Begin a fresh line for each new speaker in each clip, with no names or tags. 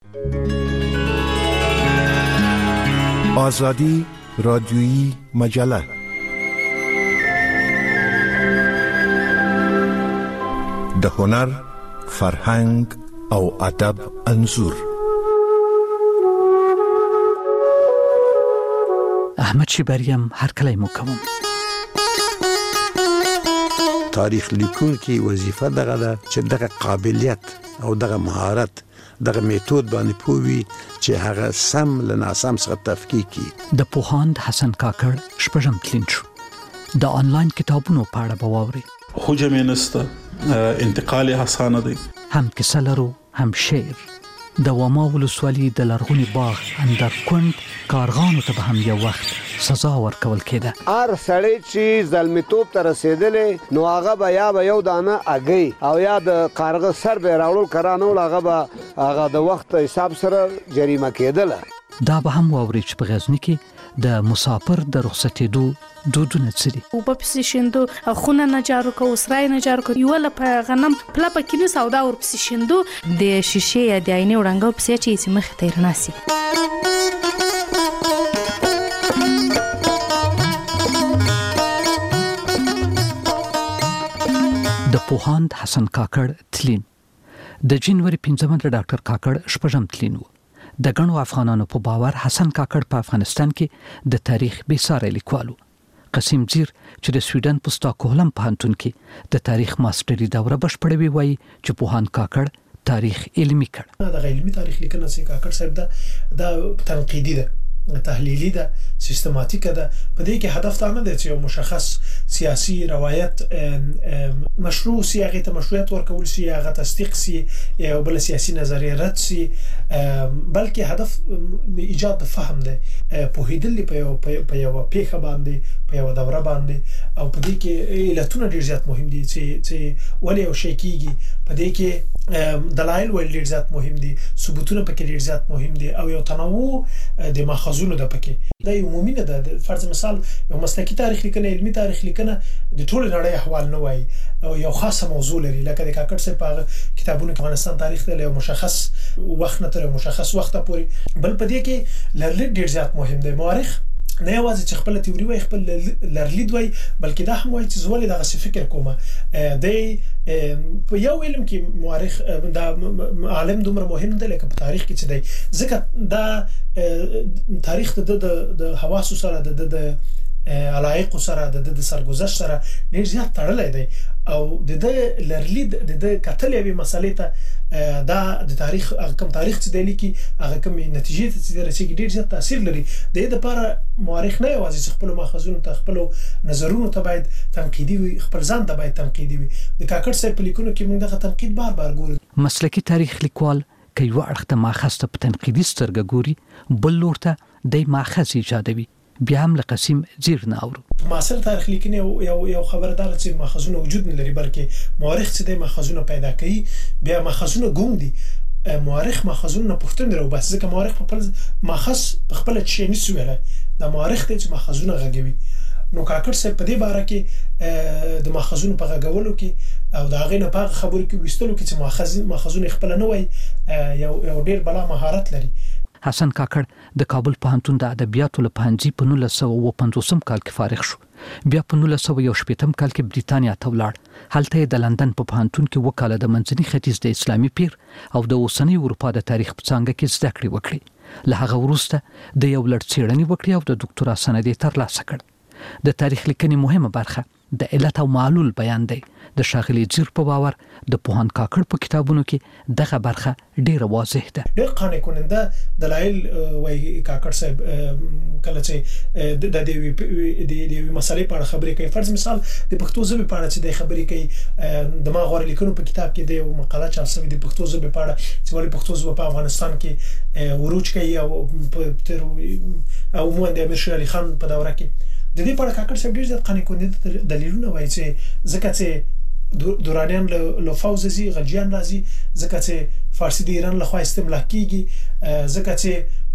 آزادی رادیویی مجله د هنر، فرهنګ او ادب انځور.
احمد شیبریم هر کله مو کوم.
تاریخ لیکونکي وظیفه دغه ده چې دغه قابلیت او دغه مهارت دغه میتود باندې پوي چې هغه سم له ناسم څخه تفکیک کی.
د پوهاند حسن کاکړ شپږم تلین شو. د آنلاین کتابونو په اړه به واوري.
حجم نسته، انتقال اسانه دی.
هم کیسه لرو، هم شعر. د وما ولسوالۍ د لرغونی باغ اندر کند کارغانو ته هم یو وخت سزا ورکول کېده.
هر سړی چې ظلمتوب ته رسیدلې نو هغه به یا به یو دانه اگې او یا د کارغه سر به راوړل کرانو هغه به هغه د وخت حساب سره جریمه کېدله.
دا به هم واوري چې په غزنی کې د مسافر د رخصتېدو دودونه څه دي.
او په پسې شندو خونه نه جارو کو، سرای نه جارو کو، یو لپاره غنم پلا پکې نه سودا ور پسې شندو د شیشې یا د عینې وړنګو پسې چې مخ ته رناسي.
د پوهاند حسن کاکړ تلین د جنوري 15 د ډاکټر کاکړ شپږم تلین و. د غنو افغانانو په باور حسن کاکړ په افغانستان کې د تاریخ بې ساري لیکوالو. قسیم زیر چې د سویډن په ستاکهولم پوهنتون کې د تاریخ ماستري دوره بشپړوي وایي چې پوهاند کاکړ تاریخ علمي کړ.
دا علمي تاریخ لیکنه چې کاکړ صاحب دا تنقیدي ده، تحلیلی ده، سیستماتیکه ده. په دې کې هدف دا نه دی چې یو مشخص سیاسي روایت مشروع سی، هغه ته مشروعیت ورکول سی، هغه تصدیق سی، یا بل سیاسي نظریه رد سی، بلکې هدف ایجاد د فهم دی، پوهیدل په یو پیښه باندې، په یو دوره باندې. او په دې کې علتونه ډیر زیات مهم دي چې ولې یو شی کیږي. په دې کې دلایل ول ډیر زیات مهم دي، ثبوتونه پکې ډیر زیات مهم دي، او یو تنوع د ماخذونو د پکې. دا یو عمومي نه ده. فرض مثال یو مسلکی تاریخ لیکنه، علمي تاریخ لیکنه د ټول نړۍ احوال نه وایي او یو خاصه موضوع لري. لکه د کاکړ صاحب په کتابونو کې افغانستان تاریخ ته یو مشخص وخت نه تر مشخص وخت پورې. بل په دې کې لرلید ډیر زیات مهم دی. مورخ نه یوازې چې خپل تیوري وای، خپل لرلید وای، بلکې دا هم وای چې زولې دغه فکر کومه دی. په یو علم کې مورخ دا عالم دومره مهم دی لکه په تاریخ کې چې دی، ځکه دا تاریخ د حواس سره د علایق سره د سرګذشت سره ډیر زیات تړلی دی. او د لرلید د کتل یوې مسلې ته دا د تاریخ کوم تاریخ چې دی لیکي هغه کوم نتیجې ته چې رسېږي ډیر زیات تاثیر لري. د دې لپاره مورخ نه یوازې خپل ماخذونو ته، خپل نظرونو ته باید تنقیدي وي، خپل ځان ته باید تنقیدي وي. د کاکړ صاحب په لیکنو کې موږ دغه تنقید بار ګورو.
مسلکی تاریخ لیکوال که یو اړخ ته ماخذ ته په تنقیدي سترګه ګوري، بل لور ته د ماخذ ایجادوي. بیا هم له قسیم زیر نه اورو.
معاصر تاریخ لیکنه یو خبردار چې ماخذونه وجود نه لري، بلکې مورخ چې د ماخذونه پیدا کوي. بیا ماخذونه ګوم دي، مورخ ماخذونه پوښتنه راو بس، ځکه مورخ په خپل ماخذ په خپل چي نه سویله د مورخ ته چې ماخذونه غږوي. نو کاکړ صاحب په دې باره کې د ماخذونو په غږولو کې او د هغې نه په خبرو کې وستلو کې چې ماخذونه خپل نه وای، یو ډیر بلا مهارت لري.
حسن کاکړ د کابل پوهنتون د ادبیاتو له پوهنځي په 1950 کال کې فارغ شو. بیا په 1918 کال کې بریتانیا ته ولاړ. هلته د لندن په پوهنتون کې وکاله د منځني ختیځ د اسلامي پیر او د اوسنۍ اروپا د تاریخ په څانګه کې زده کړې وکړې. له هغه وروسته د یو لړ څېړنې وکړې او د ډاکټرا سند یې ترلاسه کړ. د تاریخ لیکنې مهمه برخه د علت او معلول بیان دی. د ښاغلي زیر په باور د پوهاند کاکړ په کتابونو کې دغه برخه ډیره واضح ده.
ډیر قانع کننده دلایل وایي کاکړ صاحب کله چې د دې مسلې په اړه خبرې کوي. فرض مثال د پښتو ژبې په اړه چې د خبرې کوي، د ما غوړ لیکنو په کتاب کې د یو مقاله چاپ شوې د پښتو ژبې په اړه چې ولې پښتو ژبه په افغانستان کې وروج کوي او عموما د امیر شیر علي خان په دوره کې. د دې په اړه کاکړ صاحب ډیر زیات قانع کننده دلیلونه وایي چې ځکه چې دورانیان له فوز زی غلجیان راځي، ځکه چې فارسی د ایران لخوا استملاک کیږي، ځکه چې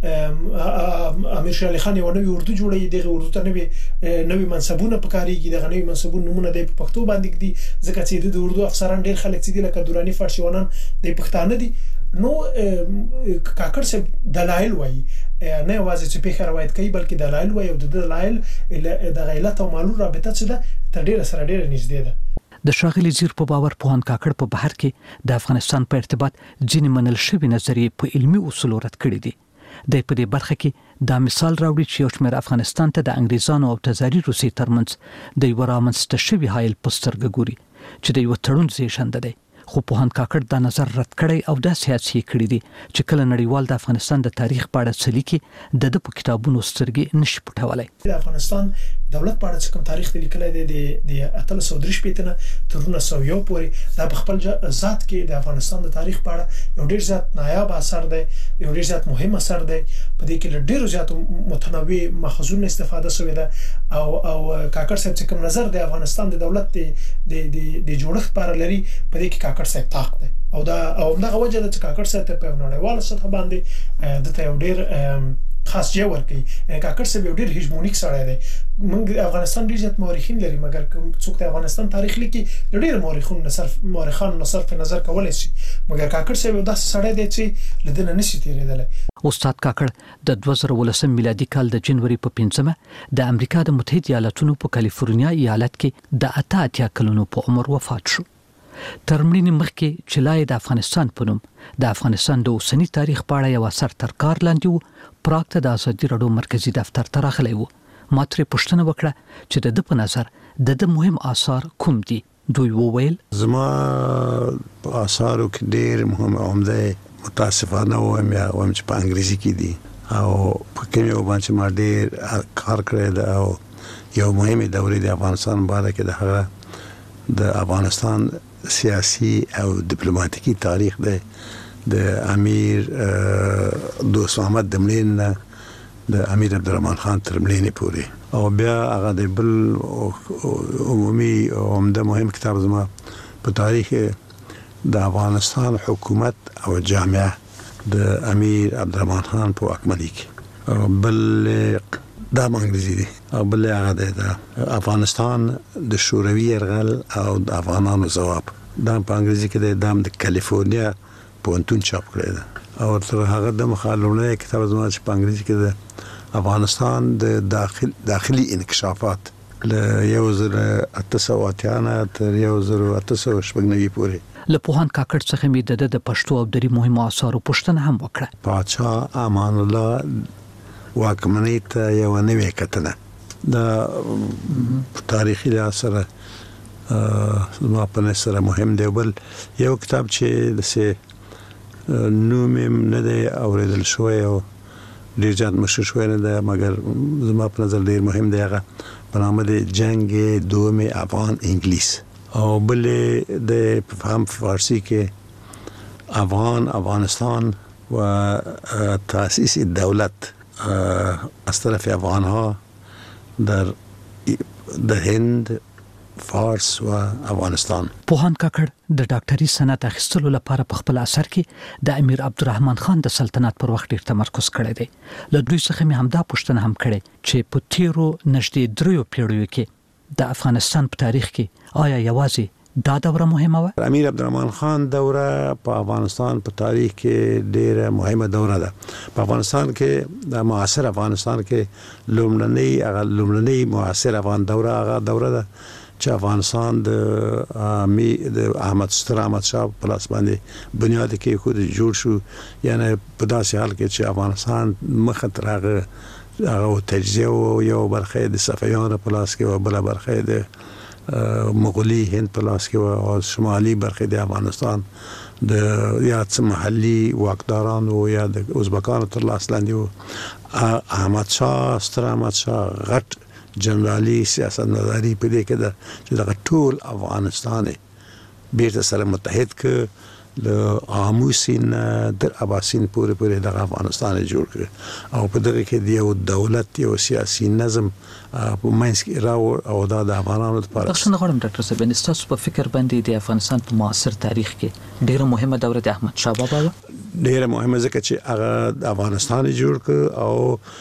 امیر شیر علي خان یو نوې اردو جوړوي، دغه اردو ته نوې منصبونه پکاريږي، دغه نوې منصبونه نمونه د پښتو باندې دي، ځکه چې د اردو افسران ډیر خلک دي لکه دورانی فارسیوانان د پښتانه دي. نو کاکړ صاحب دلایل وایي نه یوازې چې پیښه روایت کوي بلکې دلایل وایي او د دلایل د علت او معلول رابطه څه ده تر ډیره سره ډیره نږدې ده.
د ښاغلي زیر په باور پوهان کاکړ په بهر کې د افغانستان په ارتباط ځینې منل شوي نظریې په علمي اصولو رد کړي دي. د په دې برخه کې دا مثال راوړي چې یو شمېر افغانستان ته د انګریزانو او تزاري روسي ترمنځ د یو رامنځته شوي حایل په سترګه ګوري چې د یو تړون زیږنده دی. خو پوهان کاکړ دا نظر رد کړی او دا سیاسي کړی دي چې کله نړیوال د افغانستان د تاریخ په اړه څه لیکي د په کتابونو سترګې نشي پټولای.
د افغانستان دولت په اړه چې کوم تاریخ لیکلی دی د 1803 نه تر 1901 پورې دا په خپل ذات کې د افغانستان د تاریخ په اړه یو ډیر زیات نایاب اثر دی، یو ډیر زیات مهم اثر دی. په دې کې ډیر زیات متنوع ماخذونه استفاده شوې ده او کاکړ صاحب چې کوم نظر د افغانستان د دولت د جوړښت پر لري په دې کې کاکړ صاحب طاق دی او دغه وجه ده چې کاکړ صاحب په نړیواله سطح باندې د یو ډیر خاص ځای ورکړي. کاکړ صاحب یو ډیر هیجمونیک سړی دی. موږ افغانستان ډیر زیات مورخین لري مګر څوک د افغانستان تاریخ لیکي ډیر مورخان صرف نظر کولای شي مګر کاکړ صاحب یو داسې سړی دی چې لدنه نشي تیریدلی.
استاد کاکړ د 2018 میلادي کال د جنوري په 5مه د امریکا د متحده ایالاتونو په کالیفورنیا ایالت کې د 88 کلونو په عمر وفات شو. ترمړینې مخکې چې لای د افغانستان په نوم د افغانستان د اوسنی تاریخ په اړه یو اثر تر کار لاندې وو. پراګ ته د ازادي راډیو مرکزی دفتر ته راغلی وو. ما ترې پوښتنه وکړه چې د په نظر د مهم آثار کوم دي. دوی وویل
زما آثارو کې ډېر مهم عمده متاسفانه وایم چې په انګریزي کې دي او په کوم یو باندې ما ډېر کار کړی دی او یو مهمه دورې د افغانستان باندې کې د افغانستان سیاسي او ډیپلوماټیکي تاریخ دی د امیر دوست محمد دملین د امیر عبدالرحمن خان تر مړینې پورې او بیا هغه د بل عمومي عمده مهم کتاب زما په تاریخ د افغانستان حکومت او جامعه د امیر عبدالرحمن خان په واکمنۍ کې بل دا انګریزي دی او بل هغه د افغانستان د شوروي یرغل او د افغانانو ځواب دا په انګریزي کې د کالیفورنیا پونتون چاپ کړی دی او تر هغه د مخالونه کتاب زما چې په انګریزي کې د افغانستان د داخلي انکشافات له 1880 تر 1890 پورې.
له پوهان کاکړ څخه مې د پښتو او دري مهمو آثارو پوښتنه هم وکړه.
پاچا امان الله واکمنۍ ته یو نوې کتنه د تاریخي اثر زما په نظر مهم دی. بل یو کتاب چې نوم نه دی اوریدل شوی او ډیر زیات مشهور شوی نه دی مګر زما په نظر ډیر مهم دی. هغه په نامه د جنگ دوم افغان انګلیس او بل د فهم فارسی کې افغانستان و تاسیس دولت از طرف افغانها در هند فارس و افغانستان.
پوهان کاکړ د ډاکټري سند اخیستلو لپاره په خپل اثر کې د امیر عبدالرحمن خان د سلطنت پر وخت ډیر تمرکز کړی دی. له دوی څخه مې همدا پوښتنه هم کړې چې په تیرو نږدې 3 پیړیو کې د افغانستان په تاریخ کې آیا یوازې دا دوره مهمه و؟
امیر عبدالرحمن خان دوره په افغانستان په تاریخ کې ډیره مهمه دوره ده. په افغانستان کې د معاصر افغانستان کې لومړنۍ معاصر افغان دوره هغه دوره ده چې افغانستان د احمد شاه په لاس باندې بنیاد کې خود جوړ شو. یعنی په داسې حال کې چې افغانستان مخه تر هغه تجزیه او یو برخه د صفویانو په لاس کې او بل برخه د مغولي هند په لاس کې او شمالي برخه د افغانستان د یا محلي واکدارانو یا د ازبکانو تر لاس لاندې و. احمد شاه غټ جنرالي سیاست مداري په دې کې ده چې دا ټول افغانستان بیرته سره متحد ک د آموسین در اباسین پورې د افغانستان جوړ کړ او په دغه کې د یو دولت یو سیاسي نظم په منځ کې راو او دا د افغانانو لپاره.
تاسو غواړم ډاکټر صاحب تاسو په فکر باندې د افغانستان په معاصر تاریخ کې ډیره مهمه دوره د احمد شاه بابا
ډیره مهمه ځکه چې هغه د افغانستان جوړ ک او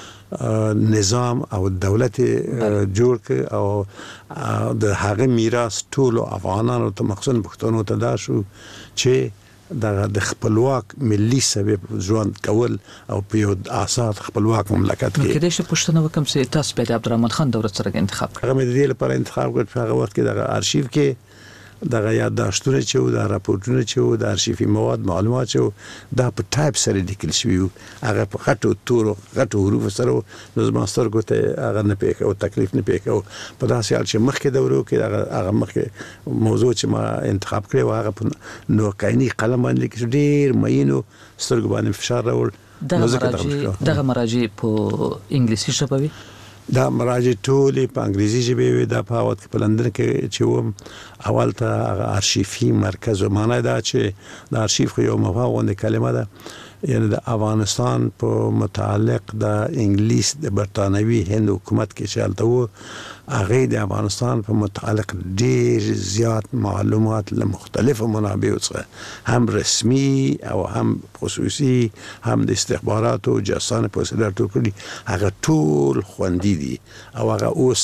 نظام او دولت جوړ ک او د هغه میراث ټول افغانانو ته مخصوص پښتنو ته دا شو چې د خپلواک ملي سبب ژوند کول او په یو آزاد خپلواک مملکت کې
کله چې پښتنه وکم چې تاسو په عبدالرحمن خان دوره سره انتخاب کړ.
هغه مې د دې لپاره انتخاب کړ په هغه وخت کې د ارشیف کې دغه یادداشتونه چې و د راپورټونه چې و د ارشیفي مواد معلومات چې دا په ټایپ سره لیکل شوی و هغه په غټو تورو غټو حروف سره نو زما سترګو ته هغه نه پېښ او تکلیف نه پېښ او په داسې حال چې مخکې دورو کې هغه مخکې موضوع چې ما انتخاب کړی و هغه په نو کایني قلم باندې لیکل ډیر مینو سترګو باندې فشار راوړ
دغه مراجع په انګلیسي ژبه وي
دا مراجع ټول په انګریزي ژبه وي دا په وخت په لندن کې چې و اول ته ارشیفي مرکز معنی دا چې د ارشیف یو مفهوم کلمه ده یعنی د افغانستان په متعلق د انګلیس د برتانوي هند حکومت کې چلته و هغه د افغانستان په متعلق ډیر زیات معلومات له مختلفو منابعو څخه هم رسمي او هم خصوصي هم د استخباراتو جاسوسانه په وسیله ټولې هغه ټول خوندي دي او هغه اوس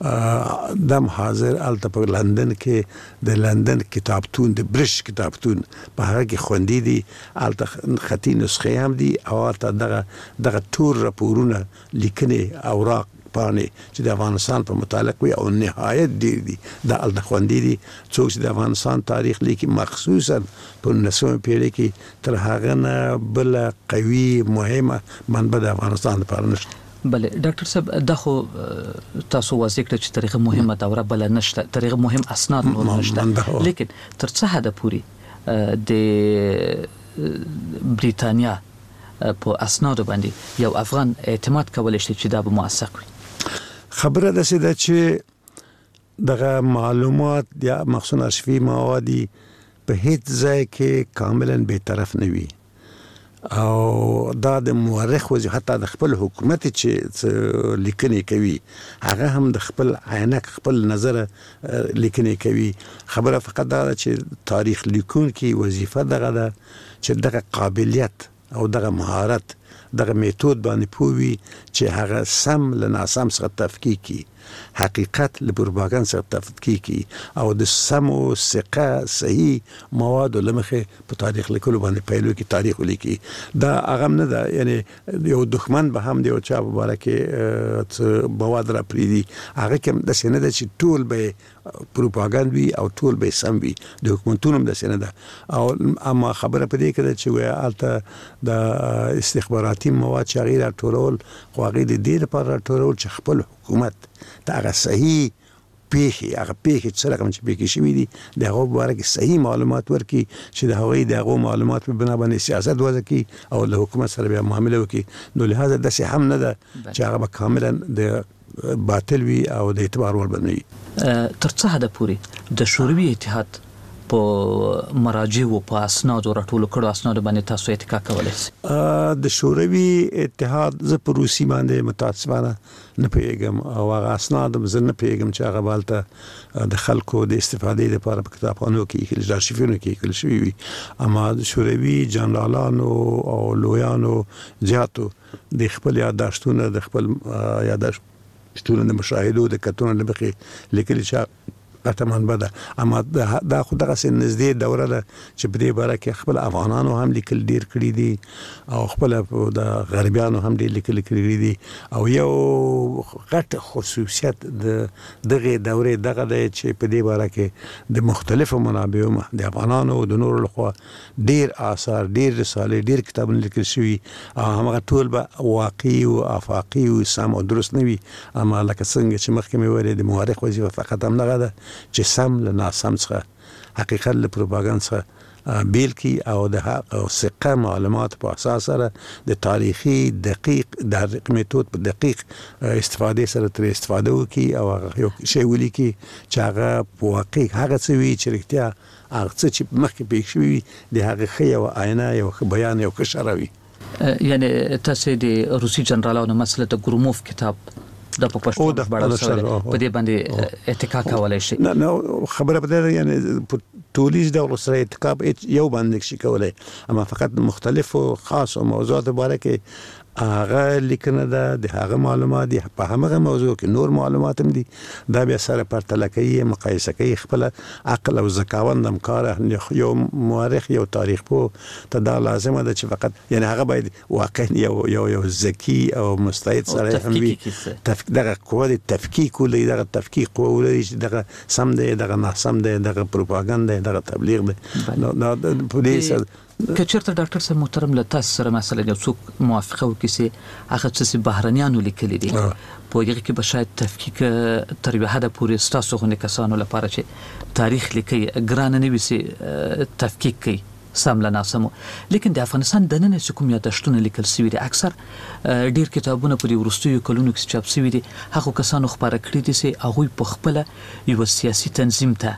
دم حاضر الته په لندن کې د لندن کتابتون د برش کتابتون په هغه کې خوندي دي الته خطي نسخه هم دي او الته دغه ټول راپورونه لیکنې اوراق پانې چې د افغانستان په متعلق وي او نهایت ډیر دي دا الته خوندي دي څوک چې د افغانستان تاریخ لیکي مخصوصا په 19 پیړۍ کې تر هغه نه بل قوي مهمه منبع د افغانستان لپاره نشته.
بله ډاکټر صاحب دا خو تاسو واضح کړ چې تاریخ مهمه دوره بل نشته تاریخ مهم اسناد نشته لیکن تر څه حد پورې د بریتانیا په اسناد باندې یو افغان اعتماد کولای شي چې دا به موثق وي.
خبره ده چې دغه معلومات یا مخصوص ارشیفي مواد په هیڅ ځای کې کاملا به طرف نه وي او دا د مورخ وځي حتی د خپل حکومت چې لیکنې کوي هغه هم د خپل عینک خپل نظر لیکنې کوي. خبره فقط دا چې تاریخ لیکونکي وظیفه دغه ده چې دغه قابلیت او دغه مهارت دغه میتود باندې پوي چې هغه سم له ناسم څخه تفکیک کی حقیقت له پروپاګاندا څخه تفکیک کی او د سمو ثقه صحیح مواد لمخه په تاریخ لیکلو باندې پیلو کې تاریخ لیکي دا هغه نه ده یعنی یو دښمن به هم دی او چا مبارکه مواد را پریدي هغه کوم د سینه د چې ټول به پروپاګاندا وي او ټول به سم وي د حکومتونو د سینه ده او اما خبره پدې کې چې وای الته د استخباراتي مواد چې غیر ټولول خو غیر د دې لپاره ټولول چې خپل حکومت دا هغه صحیح پیخي چې کوم چې پیخي شوی دي د هغه مبارک صحیح معلومات ورکي چې د هغه معلومات په بنا باندې سیاست وځي او له حکومت سره به معامله وکي نو لهدا د څه هم نه ده چې هغه کاملا د باطل وي او د اعتبار ور بنوي.
تر څه حد پورې د شوروي اتحاد په مراجع او په اسناد او راټول کړو اسناد باندې تاسو اتکا کولای شئ؟
د شوروي اتحاد ز په روسي باندې متاسفانه نه پیګم او هغه اسناد زه نه پیګم چې هغه بالته د خلکو د استفادې لپاره په کتابخانو کې کې ارشیفونو کې کول شوی وي اما د شوروي جنرالانو او لویانو زیاتو د خپل یادداشتونه د خپل یادداشتونه د مشاهدو د کتونو لپاره لیکل چې قطمان بده اما دا خو دغه سن نږدې دوره ده چې په دې باره کې خپل افغانانو هم لیکل ډیر کړی دي او خپل د غربیانو هم ډیر لیکل کړی دي او یو غټ خصوصیت دغه دوره دغه ده چې په دې باره کې د مختلفو منابعو د افغانانو او د نورو لخوا ډیر آثار ډیر رسالې ډیر کتابونه لیکل شوي او هغه ټول به واقعي او افاقي او سم او درست نه وي اما لکه څنګه چې مخکې مې ویل د مورخ وظیفه فقط هم نه ده چې سم له ناسم څخه حقیقت له پروپاګاندا څخه بیل کی او د ثقه معلومات په اساس سره د تاریخي دقیق د میتود په دقیق استفاده سره تر استفاده وکي او یو شی ولیکي چې هغه په واقع هغه څه وی چې رښتیا هغه څه چې مخکې پېښ شوی د هغه خي او آینه یو بیان یو کشروي.
یعنی تاسو د روسي جنرالانو مسله د ګروموف کتاب د په پښتو ژبه سره په دې باندې اتکا کولای شي؟
نه خبره په دې یعنی ټولیز د سره اتکا یو باندې شي کولای اما فقط مختلفو خاص او موضوعات مبارکه هغه لیکنه ده د هغه معلومات دي په هغه موضوع کې نور معلومات هم دي دا بیا سره پرتله کوي مقایسه کوي خپل عقل او ذکاوند هم کار یو مورخ یو تاریخ پوه ته دا لازمه ده چې فقط یعنی هغه باید واقعا یو ذکی او مستعد سره هم وي دغه قوه د تفکیک ولې دغه تفکیک قوه ولې دغه سم دی دغه ناسم دی دغه پروپاګاندا دغه تبلیغ دی نو پولیس
کچرته ډاکټر صاحب محترم له تاسو سره مثلا یو څوک موافقه وکړي چې هغه څه بهرنیانو لیکلي دي په هغه کې به شاید تفکیک تر یو حد پورې ستاسو غونې کسانو لپاره چې تاریخ لیکي ګران نه وي چې تفکیک کوي سم له ناسمو لیکن د افغانستان د نن کوم یادښتونه لیکل شوي دي اکثر ډیر کتابونه په وروستیو کلونو کې چاپ شوي دي هغه کسانو خبره کړې دي چې هغه په خپل یو سیاسي تنظیم ته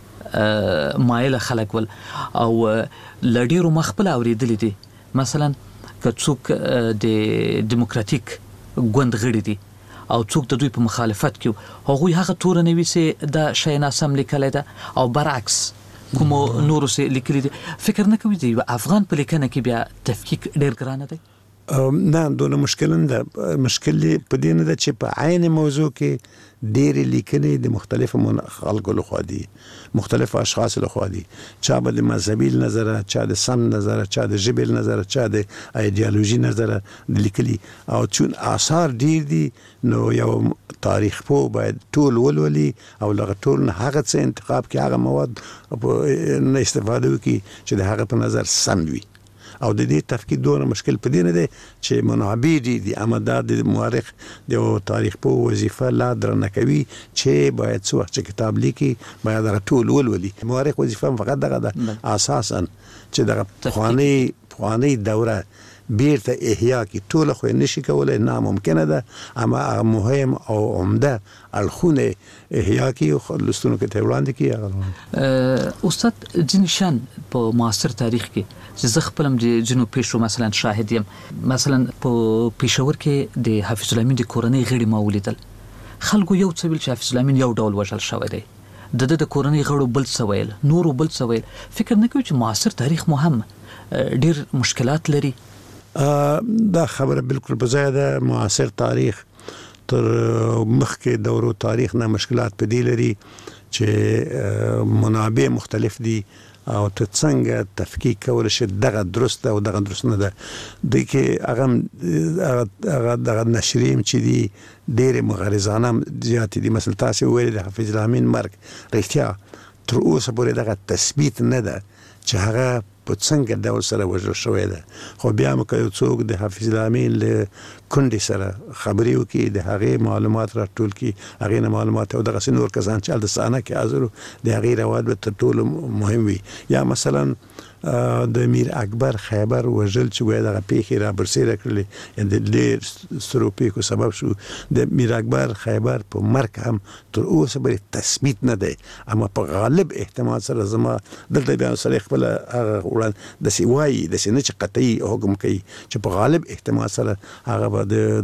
مایل خلک ول او لډیرو مخبل اوریدل دي مثلا که څوک د دیموکراتیک ګوند غړي دي او څوک د دوی په مخالفت کې هغه هغه تور نه وي چې د شای ناسم لیکل ده او برعکس کوم نور سه لیکلي دي فکر نه کوي دی افغان په لیکنه کې بیا تفکیک ډیر ګرانه دی
نه دونه مشکل نه مشکل په دې نه ده چې په عین موضوع کې ډېر لیکنې د مختلفو خلکو لخوا دي مختلف اشخاص لخوا دي چا به د مذهبي نظر چا د سم نظر چا د ژبې نظر چا د ایدئولوژي نظر لیکلي او چون آثار ډېر دي نو یو تاریخ په باید ټول ولولي او لغه ټول هغه څه انتخاب کې هغه مواد نه استفاده وکړي چې د هغه په نظر سم وي او د دې تفکیک دونه مشکل پدې نه دی چې منابع دي اما د مورخ د تاریخ په وظیفه لا درنه کوي چې باید څو وخت کتاب لیکي باید هغه ټول ولولي مورخ وظیفه فقط دغه اساسا چې دغه خواني دوره بیرته احیا کی ټول خو نشي کولای ناممکنه ده اما مهم او عمده الخونه احیا کی لستونو کې ته وړاندې کی
استاد جنشان په معاصر تاریخ کې چې زه خپلم د جنوب پیشو مثلا شاهد یم مثلا په پېښور کې د حافظ الامین د کورنۍ غړي ما ولیدل خلکو یو څه ویل چې حافظ الامین یو ډول وژل شوی دی د کورنۍ غړو بل څه ویل نورو بل څه ویل فکر نه کوي چې معاصر تاریخ مهم ډیر مشکلات لري
دا خبره بالکل په ځای ده معاصر تاریخ تر مخکې دورو تاریخ نه مشکلات په دی لري چې منابع مختلف دي او ته څنګه تفکیک کول شي دغه درست او دغه درست نه ده د کې هغه دغه نشریم چې دي ډېر مغرضانه زیات دي مثلا تاسو ویل د حافظ الامین مرګ رښتیا تر اوسه پورې دغه تثبیت نه ده چې هغه په څنګه ډول سره وژل شوی ده خو بیا مو کوي څوک د حافظ الامین له کندې سره خبري وکي د هغه معلومات راټول کی هغه معلومات او دغه نور کسان چې د سانه کې حاضر د هغه روایت به ټول مهم وي یا مثلا د میر اکبر خیبر وژل چې وای دغه پیخي را برسېره کړل د ډېر سروپی کو سبب شو د میر اکبر خیبر په مرګ هم تر اوسه به تثبیت نه دی اما په غالب احتمال سره زما دلته بیان سره خپل هغه وړاند د سیوای د سینې چې قطعي حکم کوي چې په غالب احتمال سره هغه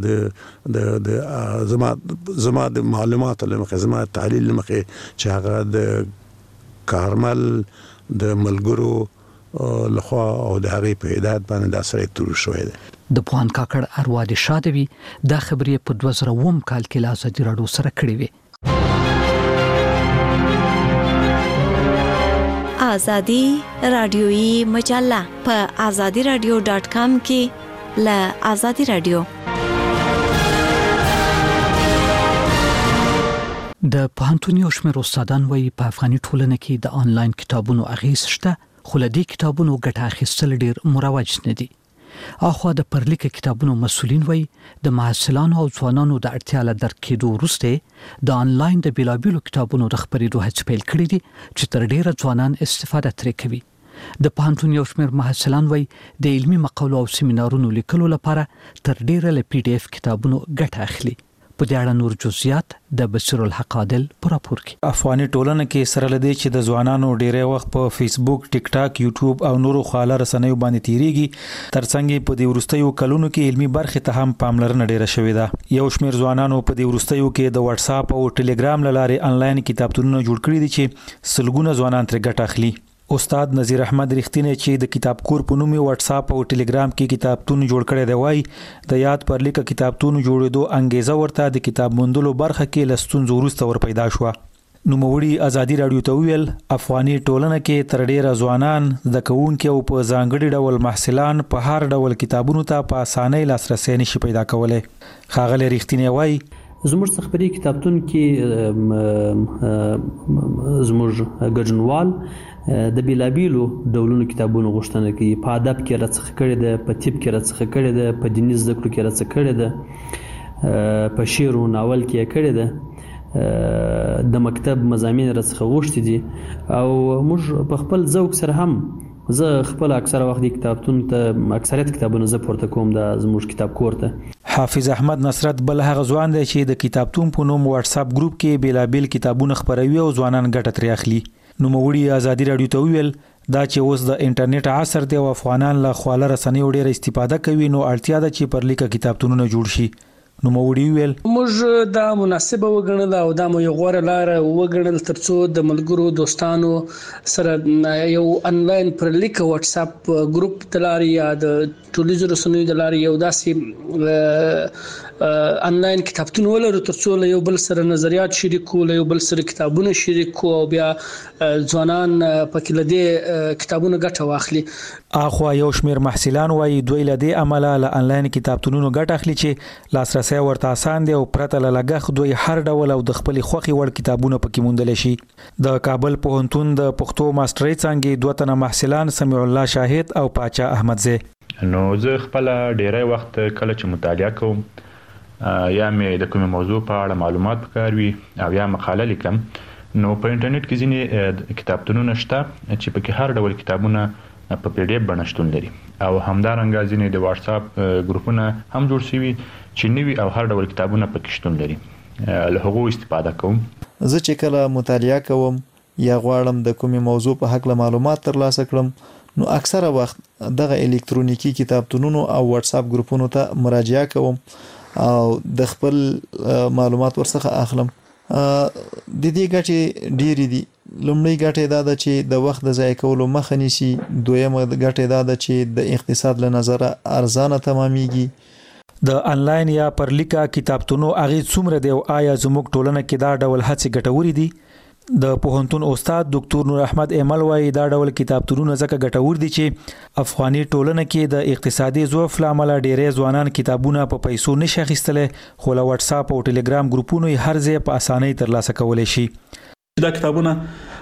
د زما د معلومات لمخه زما تحلیل لمخه چې هغه د کارمل د ملګرو لخوا او د هغه په هدایت باندې د سره تور شوې ده
د پوهان کاکړ اروا د شادوي د خبرې په 2009 کال کې لا ازادي راډیو سره کړې وي
ازادي رادیوي مجله په azadiradio.com کې ل ازادي رادیو
د پوهنتونیو شمېر استادان وایي په افغاني ټولنه کې د انلاین کتابونو اغېز شته خو له دې کتابونو ګټه اخیستل ډېر مروج نه دي اخو د پرلیک کتابونو مسؤلین وایي د محصلانو او ځوانانو د اړتیا له درک کېدو وروسته د انلاین د بیلابیلو کتابونو د خپرېدو هڅې پیل کړې دي چې تر ډېره ځوانان استفاده ترې کوي د پوهنتون یو شمېر محصلان وایي د علمي مقالو او سیمینارونو لیکلو لپاره تر ډېره له PDF کتابونو ګټه اخلي په دې اړه نور جزئیات د بصیر الحق عادل پر راپور کې
افغاني ټولنه کې سره لدی چې د ځوانانو ډیری وخت په فیسبوک ټیک ټاک یوټیوب او نورو خواله رسنیو باندې تیریږي ترڅنګ په دې ورستیو کلونو کې علمي برخه ته هم پاملرنه ډیره شوې ده یو شمېر ځوانانو په دې ورستیو کې د واتس اپ او ټلګرام لارې انلاین کتابتونونه جوړ کړي دي چې سلګونه ځوانان تر ګټه اخلي استاد نذیر احمد رښتینی چې د کتاب کور په نوم واتس اپ او ټلګرام کې کتابتون جوړ کړی دی وای د یاد پر لیک کتابتون جوړېدو انګیزه ورته د کتاب موندلو برخه کې لستون زورسته ور پیدا شو. نوموړي ازادي رادیو ته ویل افغاني ټولنه کې تر ډیره ځوانان د کوونکو او په ځانګړي ډول محصلان په هر ډول کتابونو ته په اسانۍ لاسرسي نشي پیدا کولای. ښاغلی رښتینی وای
زموږ څخه په دې کتابتون کې زموږ ګډونوال د بیلابیلو ډولونو کتابونو غوښتنه کوي. په ادب کې راڅخه کړی ده، په طب کې راڅخه کړی ده، په دیني زده کړو کې راڅخه کړی ده، په شعر او ناول کې کړی ده، د مکتب مضامین راڅخه غوښتي دي او موږ په خپل ذوق سره هم زه خپل اکثره وخت د کتابتون ته اکثریت کتابونه زه پورته کوم د زموږ کتاب کور ته.
حافظ احمد نصرت بل هغه ځوان دی چې د کتابتون په نوم واتس اپ ګروپ کې بیلابیل کتابونه خپروي او ځوانان ګټه ترې اخلي. نوموړي ازادي رادیو ته ویل دا چې اوس د انټرنیټ عصر دی او افغانان له خواله رسنیو ډېره استفاده کوي نو اړتیا ده چې پر لیکه کتابتونونه جوړ شي. نوموړي ویل
موږ دا مناسبه وګڼل او دا مو یو غوړه لار وګڼل ترڅو د ملګرو دوستانو سره یو انلاین پر لیک واتس اپ ګروپ د لارې یا د ټولنیزو رسنیو د لارې یو داسې انلاین کتابتون ولرو ترڅو له یو بل سره نظریات شریکو، له یو بل سره کتابونه شریکو او بیا ځوانان پکې له دې کتابونو ګټه واخلي.
اخو یو شمیر محصلان وایي دوی له دې عمله له انلاین کتابتونونو ګټه اخلي چې لاسرسي ورته آسان دی او پرته له لګښت دوی هر ډول او د خپل خوخي وړ کتابونه پکې موندل شي. د کابل پوهنتون د پښتو ماسترۍ څنګه دوه تنه محصلان سمیع الله شاهد او پاچا احمدزی
نو زه خپل ډیری وخت کله چې مطالعه کوم یا مې د کومې موضوع په اړه معلومات پکار وي او یا مقاله لیکم نو په انټرنیټ کې ځینې کتابتونونه شته چې پکې هر ډول کتابونه په پی ډی اف بڼه شتون لري او همدارنګه ځینې د واتس اپ ګروپونه هم جوړ شوي چې نوي او هر ډول کتابونه پکې شتون لري. له هغو استفاده کوم.
زه چې کله مطالعه کوم یا غواړم د کومې موضوع په حق له معلومات ترلاسه کړم نو اکثره وخت دغه الکترونیکی کتابتونونو او واتس اپ ګروپونو ته مراجعه کوم او د خپل معلومات ورڅخه اخلم. د دې ګټې ډېرې دي. لومړی ګټه دا ده چې د وخت د ضایع کولو مخه نیسي. دویمه ګټه دا ده چې د اقتصاد له نظره ارزانه تمامېږي.
د انلاین یا پر لیکه کتابتونو اغیز څومره دی او آیا زموږ ټولنه کې دا ډول هڅې ګټورې دي؟ د پوهنتون استاد ډاکټر نور احمد ایمل وايي دا ډول کتابتونونه ځکه ګټور دي چې افغاني ټولنه کې د اقتصادي ضعف لامل ډېرې ځوانان کتابونه په پیسو نشي اخیستلای خو له واتس اپ او ټلګرام ګروپونو هر ځای په اسانۍ ترلاسه کولای شي.
دا کتابونه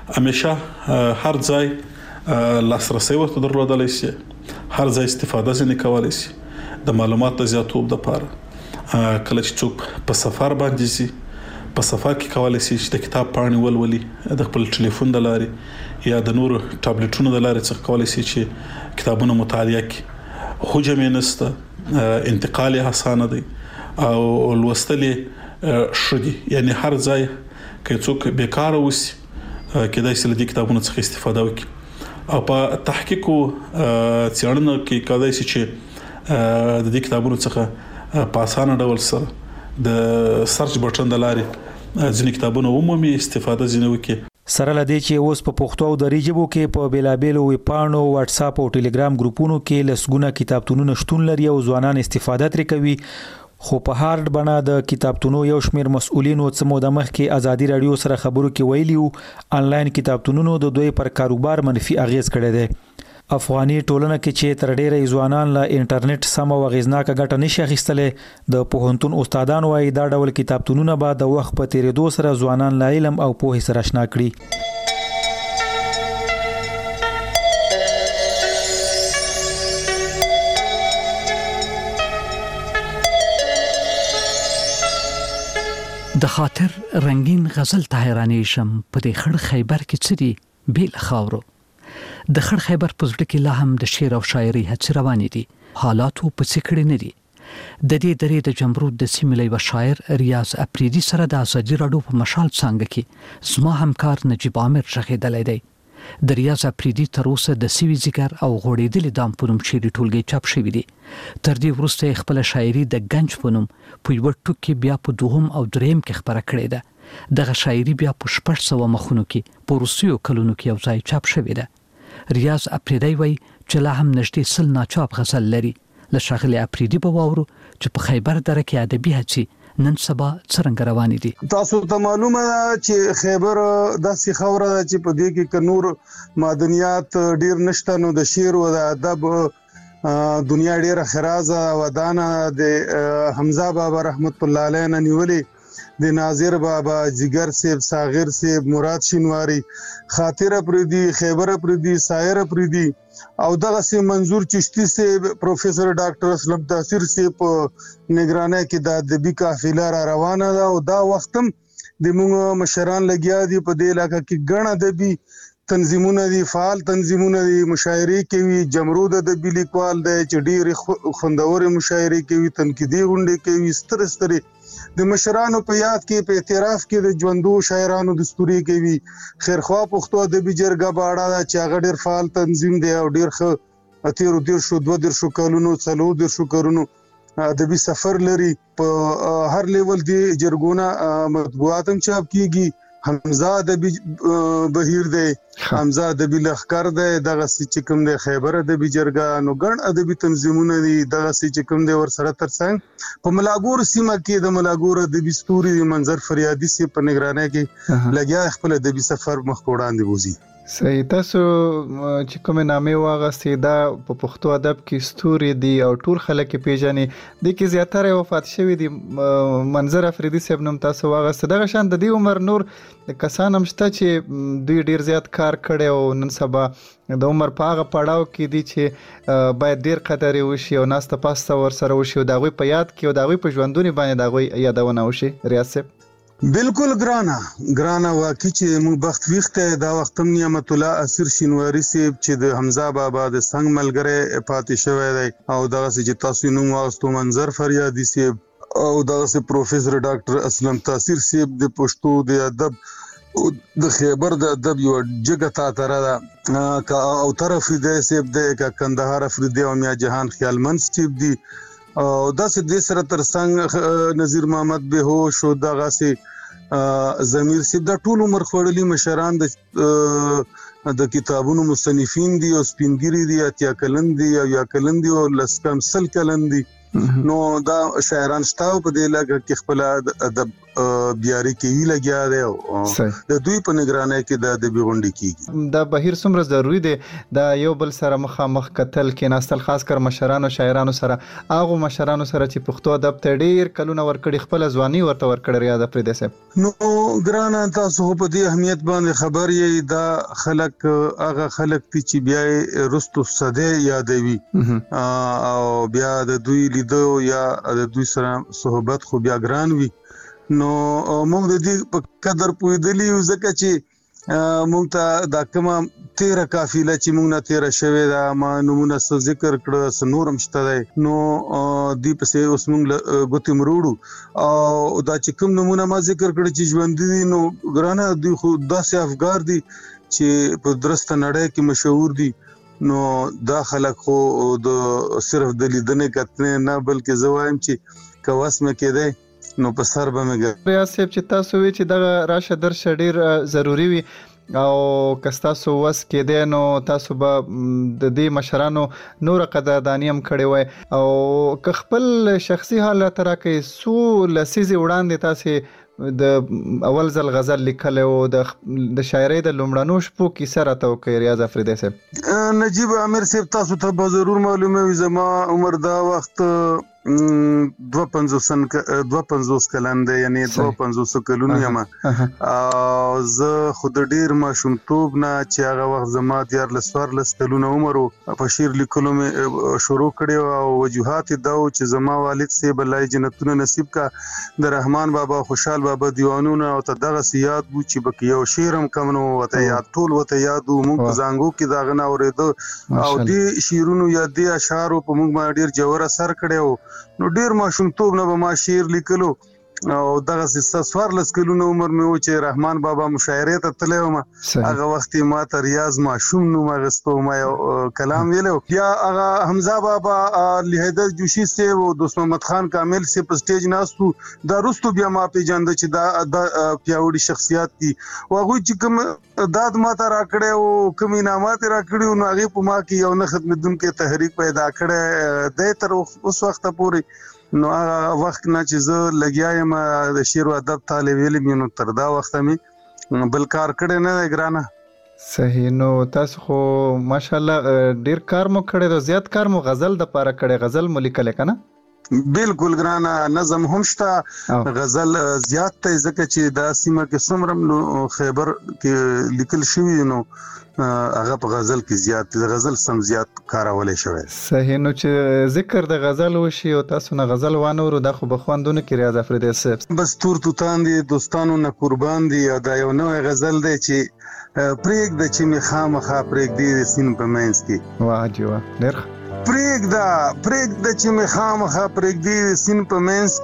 همیشه هر ځای لاسرسي ورته درلودلی شي، هر ځای استفاده ځنې کولی شي د معلوماتو د زیاتوب لپاره. کله چې څوک په سفر باندې شي په سفر کې کولای شي چې د کتاب پاڼې ولولي د خپل ټلیفون د لارې یا د نورو ټابلیټونو د لارې څخه کولای شي چې کتابونه مطالعه کړي. حجم یې نشته، انتقال یې اسانه دی او لوستل یې ښه دي. یعنی هر ځای که څوک بیکاره وي کېدای شي له دې کتابونو څخه استفاده وکړي او په تحقیق او څېړنه کې کېدای شي چې د دې کتابونو څخه په اسانه ډول سره د سرچ بټن د لارې ځینې کتابونه عمومي استفاده ځینې وکړي.
سره لدې چې اوس په پښتو او دری ژبو کې په بیلابیلو ویبپاڼو، واتس اپ او ټلګرام ګروپونو کې لسګونه کتابتونونه شتون لري او ځوانان استفاده ترې کوي خو په هارد بڼه د کتابتونو یو شمیر مسؤلینو څه موده مخکې ازادي رادیو سره خبرو کې ویلیو انلاین کتابتونونو د دوی پر کاروبار منفي اغیز کړی دی. افغاني ټولنه کې چې تر ډیره ځوانان له انټرنیټ سم او غیزناک ګټه نشي اخیستلای د پوهنتون استادان وايي دا ډول کتابتونونه به د وخت په تیریدو سره ځوانان له علم او پوهې سره آشنا کړي.
د خاطر رنگین غزل ته حیرانې شم په دې خړ خیبر کې څه دي بیل خاورو. د خړ خیبر په ځړ کې لا هم د شعر او شاعري هڅې روانې دي. حالاتو په څه کړي نه دي. د دې درې د جمرود د سیمې له شاعر ریاض اپریدي سره د ازادي رادیو په مشال څنګه کې زما همکار نجیب عامر ژغېدلی دی. د ریاض اپریدي تر اوسه د سوي ذکر او غوړېدلې دام په نوم شعري ټولګې چاپ شوي دي. تر دې وروسته خپل شاعري د گنج په نوم په یو ټوک بیا په دوهم او دریم کې خبره کړې ده. دغه شاعري بیا په 600 مخونو کې په روسیو کلونو کې یو ځای چاپ شوې ده. ریاض افریدی وای چې لا هم نږدې 100 ناچاپ غزل لري. له ښاغلي افریدي په واورو چې په خیبر دره کې ادبي هڅې نن سبا څرنګه روانې دي.
تاسو ته معلومه ده چې خیبر داسې خوره ده چې په دې کې کنور معدنیات ډیر نشته، نو د شعر او د ادب دنیا ډیره خرازه ودانه د حمزه بابا رحمت الله علیه نه نیولې، د ناظر بابا، جگر سیب، ساغر سیب، مراد شینواری، خاطر افریدی، خیبر افریدی، سایر افریدی او دغه سي منظور چشتي سیب، پروفیسور ډاکټر اسلم تاثیر سیب نگرانه کې د ادبي قافله را روانه ده او دا وختم د موږ مشران لګیا دي په دې علاقه کې ګڼ ادبي تنظیمونه دي، فعال تنظیمونه دي، مشاعرې کوي. جمرود ادبي لیکوال دی چې ډېر خوندور مشاعرې کوي، تنقیدي غونډې کوي، ستر د مشرانو په یاد کې په اعتراف کې د ژوندو شاعرانو دستوري کوي. خیرخوا پښتو ادبي جرګه باړه چې هغه ډېر فعال تنظیم دی او ډېر ښه اتیر ډېر شو 2 کالونو 4 کالونو ادبي سفر لري. په هر لیول دی جرګونه مطبوعات هم چاپ کیږي. حمزه ادبي بهیر دی، حمزه ادبي لخر دی، دغه چې کوم دی خیبر ادبي جرګه، نو ګڼ ادبي تنظیمونه دي. دغه چې کوم دی ور سره ترڅنګ په ملاګور سیمه کې د ملاګور ادبي ستوري منظر فریادي سي په نگرانۍ کې لګیا خپل ادبي سفر مخ وړاندې وځي.
صحیح. تاسو چې کوم نامې واغستې دا په پښتو ادب کې ستوري دي او ټول خلک پیژني، د کې زیاتره وفات شوی دي. منظر افریدي صاحب نوم تاسو واغسته، دغه شان د دې عمر نور کسان هم شته چې دوی ډیر زیات کار کړي او نن سبا د عمر په هغه پړاو کې دي چې باید ډیر قدر وشي او ناسته پاسته ور سره وشي او دغه په یاد کې او دغه په ژوندونی باندې دغه یادونه وشي. ریاض صاحب
بالکل ګرانه واقعي چې موږ بخت ویخته دا وخت نعمت الله اسیر شینواری صاحب چې د حمزه بابا د څنګه ملګری پاتې شوی دی او دغه چې تاسو نوم واستو منظر فریادي صاحب او دغه پروفیسور ډاکټر اسلم تاثیر صاحب د پښتو د ادب د خیبر د ادب یو جګه تاتره ده او طرف دې صاحب د کندهار افریدي او میا جهان خیالمند صاحب دي او داسې د سره ترڅنګ نذیر محمد بهوش او دغه سي ضمیر سي د ټول عمر خړلي مشران د کتابونو مصنفین دي او سپینګری دي، اتیا کلند دي او یا کلند دي او لسکم سل کلند دي. نو دا شاعران شتاو په دې لګه کې خپل ادب بیاري کوي لګیا دی او د دوی په نگرانۍ کې د ادبي غونډې کیږي.
دا بهیر څومره ضروری دی دا یو بل سره مخامخ کتل کې ناستل، خاص کر مشرانو شاعرانو سره، هغه مشرانو سره چې پښتو ادب ته ډیر کلونه ورکړي، خپل ځواني ورته ورکړي. ریاض افریدي صاحب
نو ګرانه تاسو په دې اهمیت باندې خبر یې، دا خلک هغه خلک چې بیا رستو صده یادوي او بیا د دوی لیدو یا د دوی سره صحبت خو بیا ګران وي. نو موږ د دې په قدر پوهېدلی یو ځکه چې موږ ته دا کومه 13 قافله چې موږ نه 13 شوې ده ما نمونه څه ذکر کړه نورم شته دی، نو دی پسې اوس موږ ګوتې مروړو او دا چې کوم نمونه ما ذکر کړه چې ژوند دي، نو ګرانه دوی خو داسې افګار دي چې په درسته نړۍ کې مشهور دي. نو دا خلک خو د صرف د لیدنې کتنې نه بلکې زه وایم چې کواس مې کېدی نو په سر به مې
ریاض صاحب چې تاسو وی چې دغه راشه درشه ډیر ضروری وي او کستاسو وس کې دی نو تاسو به د دې مشرانو نور قدردانی هم کړی وای او که خپل شخصي حالت راکې سو لسیزي وړاندې تاسو د اول ځل غزل لیکل او د شاعرۍ د لومړنو شپو کیسه راته وکړئ. ریاض افریدي صاحب
نجیب عامر صاحب تاسو ته به ضرور معلومه وي زما عمر دا وخت 52 کلن دی، یعنی 52 کلونه یم او زه خود ډیر ماشومتوب نه چې هغه وخت زما 14 کلونه عمر په شعر لیکلو مې شروع کړی او وجوهات دا چې زما والد صاحب الله جنتونه نصیب کا د رحمان بابا خوشحال بابا دیوانونه او ته دغه یاد وو چې بک یو شعر هم کم نو وته یاد ټول وته یاد مونږ زنګو کې دا غنا اورېدو او دې شعرونو یا دې اشعار په مونږ باندې ډیر جوړ اثر کړو. نو ډیر ماشومتوب نه به ما شعر لیکلو او دغه سوار لسکلونه عمر مې و چې رحمان بابا مشاعره ته تللی وم. هغه وخت ما ته ریاض ماشوم نوم اخیستو، ما یو کلام ویلو. بیا هغه حمزه بابا لهیدر جوشي صاحب او دوست محمد خان کامل صاحب په سټیج ناستو. دا وروسته بیا ما پیژاند چې دا پیاوړي شخصیت دي او هغه چې کوم داد ما ته راکړی او کوم انعامات راکړي نو هغه په ما کې یو نه ختمېدونکي تحریک پیدا کړی دی تر اوس وخت پورې. نو هغه وخت نه چې زه لګیا یم د شعر او ادب طالب علم یم، تر دا وخت مې بل کار کړی نه دی ګرانه.
صحیح. نو تاسو خو ماشاءالله ډیر کار مو کړی دی، زیات کار مو غزل د پاره کړی، غزل مو لیکل کنه؟
بالکل ګرانه، نظم هم شته، غزل زیات ته ځکه چې دا سیمه کې څومره خیبر کې لیکل شوی نو هغه په غزل کې زیات د غزل سم زیات کارولای شوی.
صحیح. نو چې ذکر د غزل وشي او تاسو نه غزل وانورو د خو بخواندونه کې ریاض افریدی صاحب
بس تور توتان دي دوستانو نه قربان دي. دا یو نوې غزل دی چې پریک د چې می خامخا پریک دی سین په مینس کې.
واه جی واه، ډیر
پریک د چې می خامخا پریک دی سین په مینس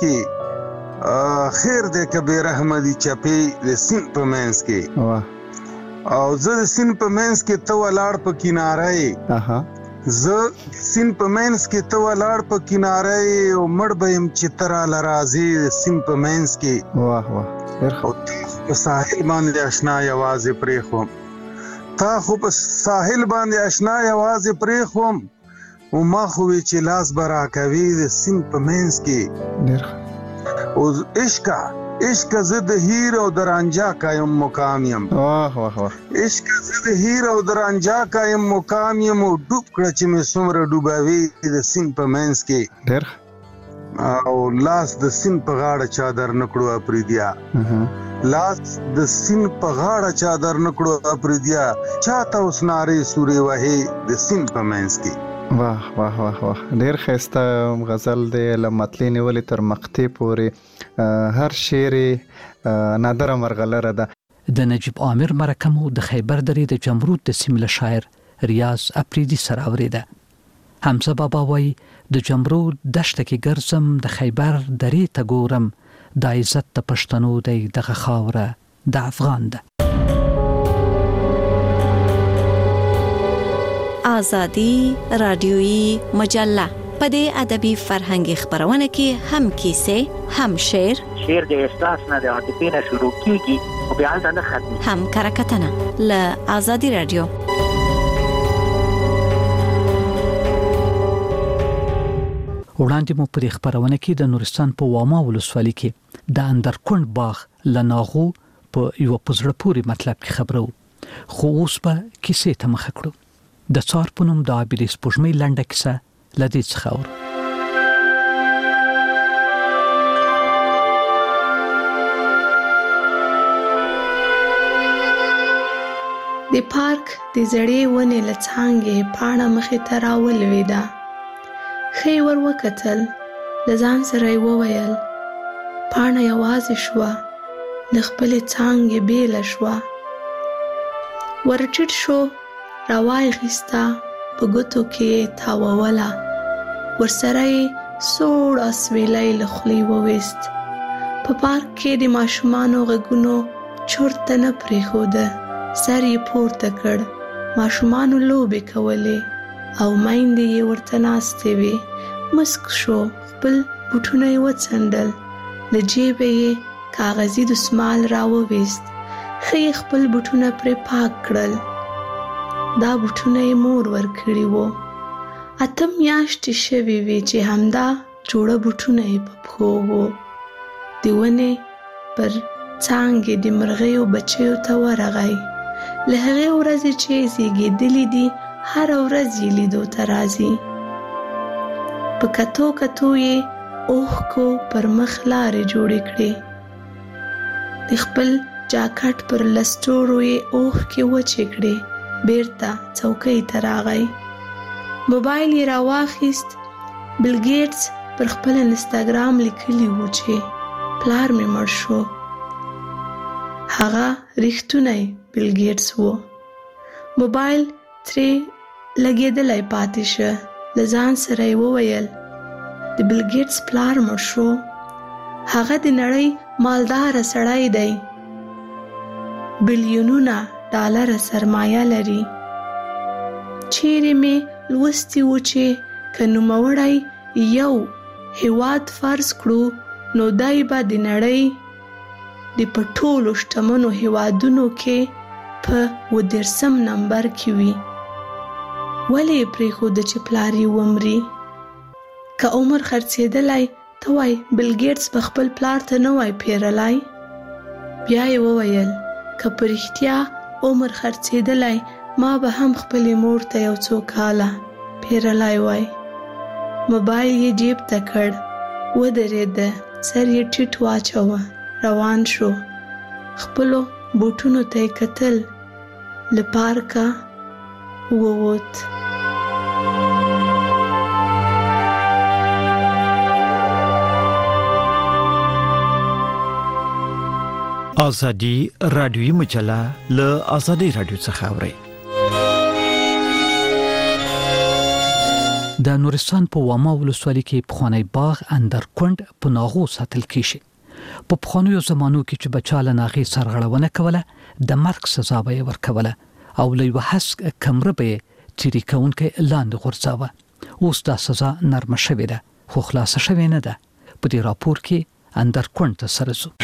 کې، خیر دې کبیر احمدی چپی د سین په مینس کې.
واه.
او زه د سین په مینس کې ته ولاړ په کناره، زه سین په مینس کې ته ولاړ په کناره او مړ به يم چې ترا لرازي سین په مینس کې.
واه واه.
او په ساحل باندې آشنا یوازې پرې خوم، تا خو په ساحل باندې آشنا یوازې پرې خوم او ما خو چې لاس برا کوي د سین په مینس کې.
ډېر
او عشق زد هیر او درانجا کایم مقام یم.
واه واه واه.
عشق زد هیر او درانجا کایم مقام یم او ډوب کړه چې مې څومره ډوباوي د سین په مینس کې.
ډېر.
او لاس د سین په غاړه چادر نکړو اپریدیا، لاس د سین په غاړه چادر نکړو اپریدیا، چاته اوس نارې سورې وهي د سین په مینس کې.
واه واه واه واه. ډیر ښایسته غزل دی، له مطلع نیولې تر مقطع پورې هر شعر نادره مرغلره ده.
د نجیب عامر مرکه مو د خیبر درې د جمرود د سیمې له شاعر ریاض افریدی سره اورېده. حمزه بابا وایي د جمرود دشته کې ګرځم، د خیبر درې ته ګورم، د عزت د پښتنو دی دغه خاوره د افغان ده.
آزادی رادیویی مجله په دې ادبي فرهنګي خبرونه کې هم کیسې، هم شعر
د احساس نه د عاطفې نه شروع کیږي او بیا نه ختمي،
هم کرکټنه له آزادی رادیو.
وړاندې مو په خبرونه کې د نورستان په واما ولسوالۍ کې د اندرکوند باغ لناغو په یو پزړه پوري مطلب کې خبرو، خو اوس په کیسې ته مخ کړو. د څار په نوم د عابدې سپوږمۍ لنډه کیسه لدې څخه اورو.
د پارک د زړې ونې له څانګې پاڼه مخې ته راولوېده. ښه یې ور وکتل، له ځان سره یې وویل پاڼه یوازې شوه، له خپلې څانګې بېله شوه. ور ټیټ شو، راوای غستا په ګوتو کې تاووله، ورسره یې سوړ اسویلی له خولې وویست. په پارک کې د ماشومانو غږونو چورته نه پرېښوده، سر یې پورته کړ، ماشومانو لوبې کولې او میندې یې ورته ناستې وې. مسک شو، خپل بوټونه یې وڅنډل، له جیبه یې کاغذي دسمال راوویست، ښه یې خپل بوټونه پرې پاک کړل. دا بوټونه یې مور ورکړي وو. 8 میاشتې شوې وې چې همدا جوړه بوټونه یې په پښو وو. د ونې پر څانګې د مرغیو بچیو ته ورغی. له هغې ورځې چې زیږېدلي دي هره ورځ یې لیدو ته راځي. په کتو کتو یې اوښکو پر مخ لارې جوړې کړې. د خپل جاکټ پر لستوړو یې اوښکې وچې کړې. بیرته څوکۍ ته راغی، موبایل یې راواخیست. بل ګیټس پر خپل انستاګرام لیکلی و چې پلار مې مړ شو. هغه ریښتونی بل ګیټس و. موبایل ترې لګېدلی پاتې شه. له ځان سره یې وویل د بل ګیټس پلار مړ شو، هغه د نړۍ مالدار سړی دی، بلیونونه ډالر سرمایه لري. چیرې مې لوستی و چې که نوموړی یو هیواد فرض کړو نو دای به د نړۍ د په ټولو شتمنو هیوادونو کې په 30 نمبر کې وي. ولې یې پرېښوده چې پلار یې ومري؟ که عمر خرڅېدلی ته وای بل ګیټس په خپل پلار ته نه وای پیرلی. بیا یې وویل که په رښتیا عمر خرڅېدلی ما به هم خپلې مور ته یو څو کاله پیرلی وای. موبایل یې جیب ته کړ، ودرېده، سر یې ټیټ واچوه، روان شو. خپلو بوټونو ته یې کتل، له پارکه ووت.
ازادي رادیوي مجله له ازادي رادیو څخه اوري.
د نورستان په واما ولسوالۍ کې پخوانی باغ اندرکوند په ناغو ساتل کیږي. په پخوانیو زمانو کې چې بچاله ناغي سرغړونه کوله د مرګ سزا به ورکوله او له یو حسک کمره به تیری کونکي لاندې غورځاوه. اوس دا سزا نرمه شوې ده خو خلاصه شوې نه ده. په دې راپور کې اندرکوند ته سره زو.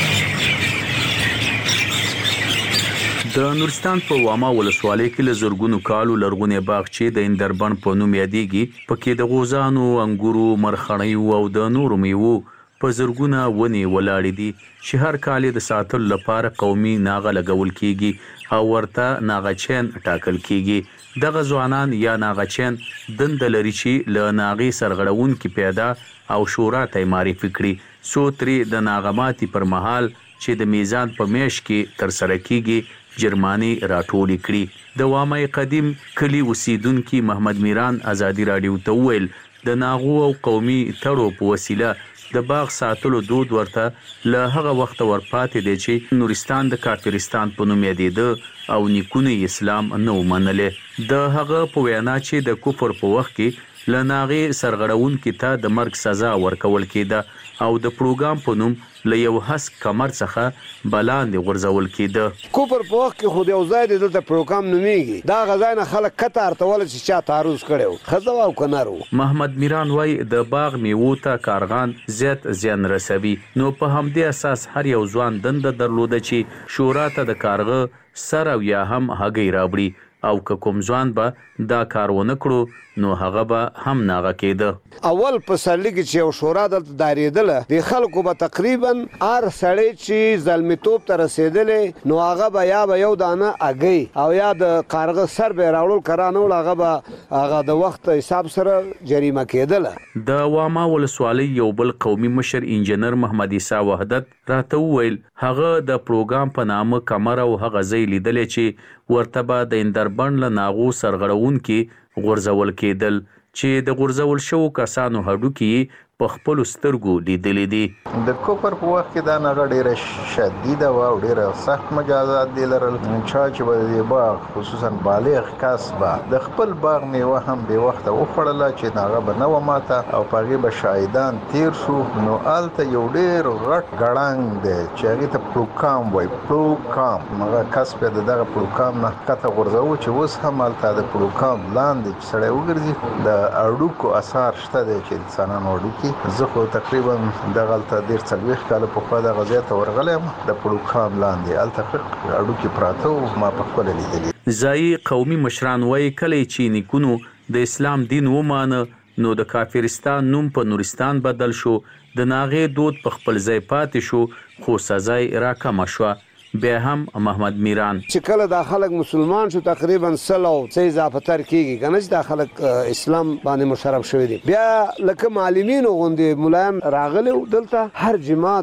د نورستان په واما ولسوالۍ کې له زرګونو کالو لرغونی باغ چې د اندربن په نوم یادېږي، پکې د غوزانو، انګورو، مرخڼیو او د نورو میوو په زرګونه ونې ولاړې دي چې هر کال د ساتلو لپاره قومي ناغه لګول کیږي او ورته ناغچین ټاکل کیږي. دغه ځوانان یا ناغچین دند لري چې له ناغي سرغړون کې پیدا او شورا ته معرفي کړي سو ترې د ناغماتي پر مهال چې د میزان په میش کې تر سره کیږي جرمانی راټولې کړي. د وامای قدیم کلی اوسیدونکو محمد میران ازادي رادیو ته ویل د ناغو او قومي تړو په وسیله د باغ ساتلو دود ورته له هغه وخت ورپاتې دی چې نورستان د کافرستان په نوم یادېده او نیکونه اسلام نه ومنله. د هغه په وینا چې د کفر په وخت کې لناغي سرغړونکو ته د مرګ سزا ورکول کېده او د پروګرام په نوم له یو حسک کمر څخه بلاندې غورځول کېده.
کوپر په وخت کې خو یو ځای د پروګرام نومېږي، دا غځای نه خلک کته ارتول چې چا تعرض کړو خزه او کنارو.
محمد میران وای د باغ میوو ته کارغان زیات زیان رسوي، نو په همدې اساس هر یو ځوان دند درلوده چې شورا ته د کارغه سر او یا هم هګۍ راوړي او که کوم ځوان به دا کار ونه کړو نو هغه به هم ناغه کېده.
اول په سرلی کې چې یو شورا دلته دارېدله د خلکو به تقریبا هر سړی چې ظلمتوب ته رسېدلی نو هغه به یا به یو دانه هګۍ او یا د کارغه سر به یې راوړل کرانه وړ هغه د وخت حساب سره جریمه کېدله.
د واما ولسوالۍ یو بل قومي مشر انجینر محمد عیسی وحدت راته وویل هغه د پروګرام په نامه کمر او هغه ځای لیدلی چې ورته به د اندربن له ناغو سرغړونکي غورځول کېدل چې د غورځول شوو کسانو هډوکي په خپل سترګو لیدلې دي.
د کوپر په وخت کې دا نغه ډیره شدیده و او ډیره سخت مجازات دي لرل. چا چې به د باغ خصوصا بالغ کس به د خپل باغ میوه هم به وخت وخړله چې نغه به نو ماته او پاغي به شاهدان تیر شو نو آلته یو ډیر غټ غړنګ دی چې هغه ته پروګرام وای پروګرام هغه کس په دغه پروګرام نه کته غورځو چې اوس هم آلته د پروګرام لاندې سړی وګرځي د اړوکو اثر شته دی چې انسانانو اړوکی زه خو تقریبا دغلته ډیر څلويخ کال په خوا د غزا ته ورغلم د پروګرام لاندې التفق اړو کې پراته ما په خپل لیدلې.
ځای قومي مشران وایي کله چې نیکونو د اسلام دین ومانه نو د کافرستان نوم په نورستان بدل شو، د ناغې دود په خپل ځای پاتې شو خو سزا راکم شو. بیا هم محمد میران
چې کله د خلک مسلمان شو تقریبا سلو څه اضافه تر کیږي کنه چې د خلک اسلام باندې مشرف شوی دی. بیا لکه معلمین غوندي مولایان راغلي دلته هر جماعت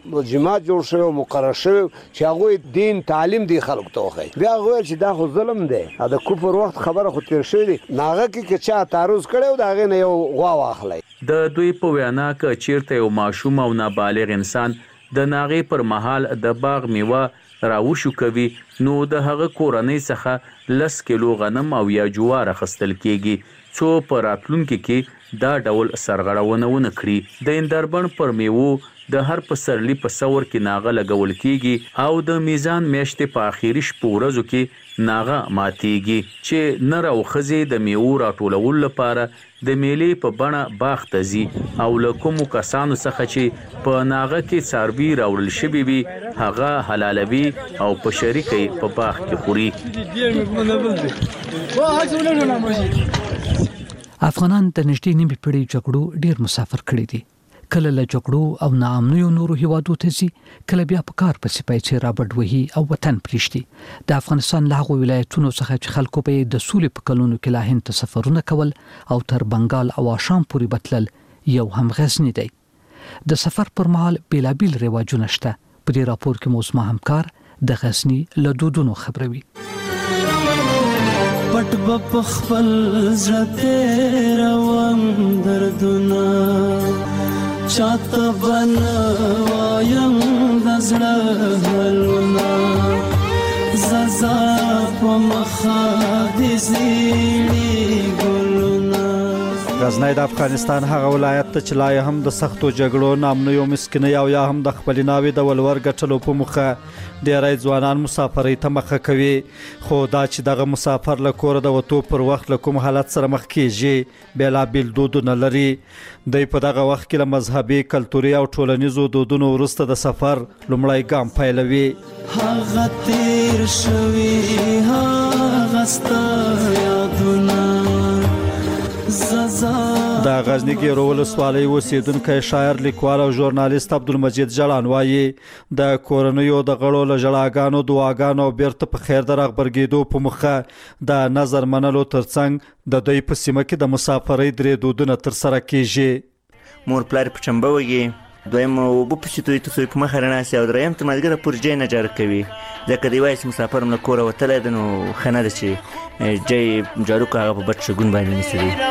جوړ شوی مقرر شوی چې هغه دین تعلیم دی خلکو ته وخی. بیا هغه چې دا خو ظلم دی د کفر وخت خبره خو تیر شوی دی ناغه کې چا تعرض کړو دا غي نه یو غوا واخلای.
د دوی په وینا ک چیرته یو ماشوم او نابالغ انسان د ناغې پر مهال د باغ میوه راوشو کوي نو د هغه کورنۍ څخه 10 کیلو غنم او یا جوار اخیستل کیږي څو په راتلونکي کې دا ډول سرغړونه ونه کړي. د اندربن پر میوو د هر پسرلی په څور کې ناغه لګول کیږي او د میزان میاشتې په اخیری شپو ورځو کې ناغه ماتيږي چې نر او خزې د میوه راټولولو لپاره د میلې په بڼه باغ ته ځي او له کومو کسانو څخه چې په ناغه کې څاروي راوړل شوي وي هغه حلالوي او په شریکه په باغ کې خوري.
افغانان د نږدې نیمې پیړۍ جګړو ډیر مسافر کړي دي. کله له جګړو او ناامنیو نورو هیوادو ته ځي، کله بیا په کار پسې پیسې رابرډ وهي او وطن پریږدي. د افغانستان له هغو ولایتونو څخه چې خلکو به د سولې په کلونو کې لا هند ته سفرونه کول او تر بنګال او آشام پورې بتلل یو هم غزنی دی. د سفر پر مهال بیلابیل رواجونه شته. په دې راپور کې مو زما همکار د غزنی له دودونو خبروي.
پټ په خپل زړه روان دردونه چاته بنوایم د زړه حلونه زازا په مخه د زیړي ګلونه.
غزنی د افغانستان هغه ولایت ته چې لا هم د سختو جګړو نامنیو مسکینۍ او یا هم د خپل ناوې د ولور ګټلو په مخه ډېری ځوانان مسافرۍ ته مخه کوي. خو دا چې دغه مسافر له کوره د وتو پر وخت له کوم حالت سره مخ کیږي بېلابېل دودونه لري. دوی په دغه وخت کې له مذهبي، کلتوري او ټولنیزو دودونو وروسته د سفر لومړی ګام پیلوي.
هغه تیر شوي هغه ستا یادونه
د غزنی ګیرو ولسوالۍ اوسیدونکی شاعر، لیکوال او ژورنالیست عبدالمجید جلان وایي د کورنیو د غړو له ژړاګانو، دعاګانو او بیرته په خیر د راغبرګېدو په مخه د نظر منلو ترڅنګ د دوی په سیمه کې د مسافرۍ درې دودونه ترسره کیږي.
مور پلار په چمبه وږي، دویم اوبه پسې توی ته په مخه رڼاسي او دریم ته ملګری پورې جای نه جارو کوي. ځکه دی وایي چې مسافر هم له کوره وتلی دی نو ښه نه ده چې جای جارو که هغه په بد شګون باندې نیسي دی.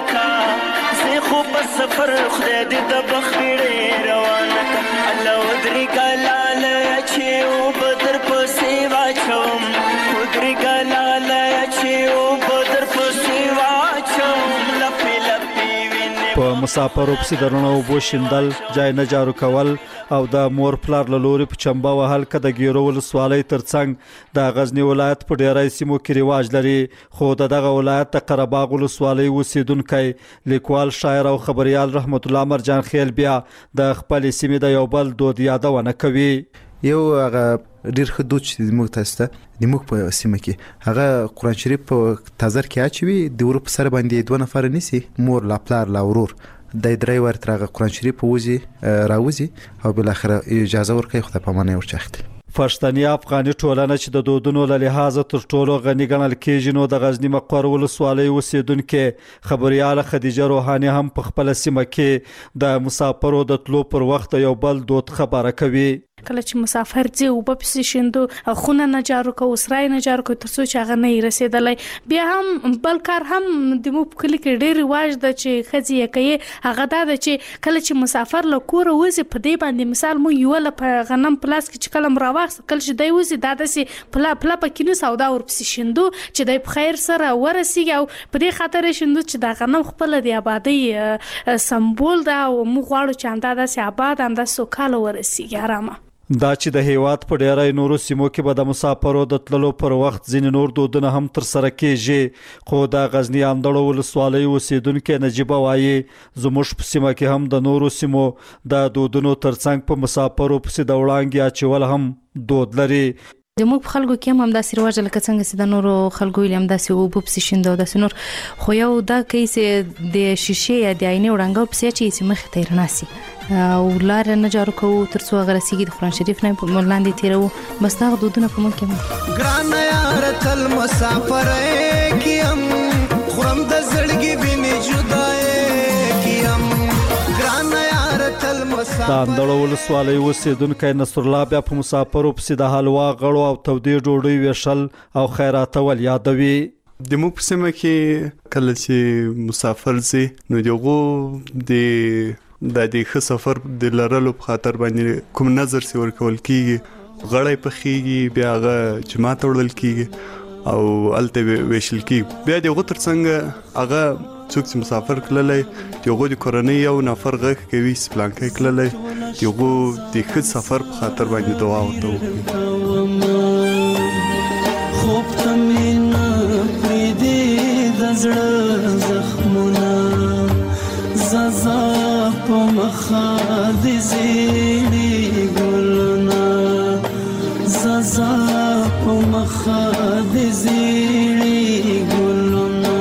سفر خدای دې د بخیړې روانه کړه الله ودرې ګلاله چې او بدر پسې واچوم ودرې ګلاله چې او بدر پسې واچوم لپې لپې وینې
په مسافرو پسې د رڼو اوبو شیندل، جای نه جارو کول او د مور پلار له لوري په چمبه وهل که د ګیرو ولسوالۍ ترڅنګ د غزنی ولایت په ډیری سیمو کې رواج لري. خو د دغه ولایت د قرهباغ ولسوالۍ اوسیدونکی لیکوال، شاعر او خبریال رحمت الله مرجان خیل بیا د خپلې سیمې د یو بل دود یادونه کوي.
یو هغه ډیر ښه دود چې موږ تاسو ته د موږ په سیمه کې هغه قرآن شریف په تازر کې اچوي، د ورو په سر باندې دوه نفر نیسي، مور لا پلار لا ورور د درې ور ترغه قرآن شریف وځي راوځي او بل اخر اجازه ورکړي خدای په معنی ورچخت.
پښتني افغاني ټولنه چې د دودونو له لحاظه تر ټولو غني ګڼل کېږي نو د غزنی مقر ولسوالۍ اوسیدونکو خبرياله خدیجه روحاني هم په خپل سیمه کې د مسافرو د تلو پر وخت یو بل دود خبره کوي.
کله چې مسافر ځي او په پسې شندو خونه نه جارو کو، وسرای نه جارو کو، ترڅو چې هغه نه رسیدلای. بیا هم بل کار هم د مو په کلی کې ډېر رواج ده چې خځې یې کوي، هغه دا ده چې کله چې مسافر له کوره وځي په دې باندې مثال مو یو له غنم پلاس کې چې کله مراوخ کله چې دی وځي دا داسې پلا پکې نه سودا ورپسې شندو چې دی په خیر سره ورسیږي او په دې خاطر شندو چې دا غنم خپل د آبادی سمبول ده او موږ غواړو چې همدا داسې آباد همدا سوکاله ورسیږي آرامه.
دا چې د هیواد په ډیری نورو سیمو کې به د مسافرو د تللو پر وخت ځینې نور دودونه هم ترسره کیږي. خو د غزنی اندړو ولسوالۍ اوسیدونکو نجیبه وایي زموږ په سیمه کې هم د نورو سیمو د دودونو ترڅنګ په مسافرو پسې د وړانګې اچول هم دود لري.
د موږ خلکو کې هم داسې رواج لکه څنګه چې د نورو خلکو یې هم داسې اوبه پسې شیندو داسې نور، خو یو دا کیس د شیشې یا د آینې وړانګو پسې چې مخ ته رڼاسي او لار نه جارو کوو ترڅو هغه رسیږي د قرآن شریف نه په لاندې تیرو. بس دا دودونه په موږ کې
ګران یار تل مسافر کیم خرم د زړګي ویني جدای کیم ګران یار تل مسافر.
د اندړو ولسوالۍ اوسیدونکی نصر الله بیا په مسافرو پسې د حلوا غړو او تودې ډوډۍ ویشل او خیراتول یادوي.
د موږ په سیمه کې کله چې مسافر ځي نو دغه د دې ښه سفر د لرلو په خاطر باندې کوم نظر سی ورکول کیږي، غړی پخېږي، بیا هغه جماعت وړل کیږي او الته ویشل کیږي. بیا دغه ترڅنګ هغه څوک چې مسافر کړلای یوغو د کورنۍ یو نفر غږ کوي سپلانکې کړلای یوغو د خد سفر په خاطر باندې دعا وته
خوب تمنا پریدي د زړه زخمونه زازا په مخه د زیړي ګلونه زازا په مخه د زیړي ګلونه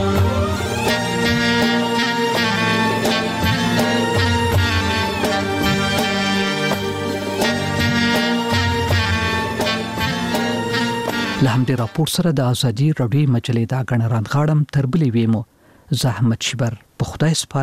له همدې راپور سره د ازادي رادیو مجلې دا غنران غاړم تر بلې ویمو زحمت شبر په خدای سپارم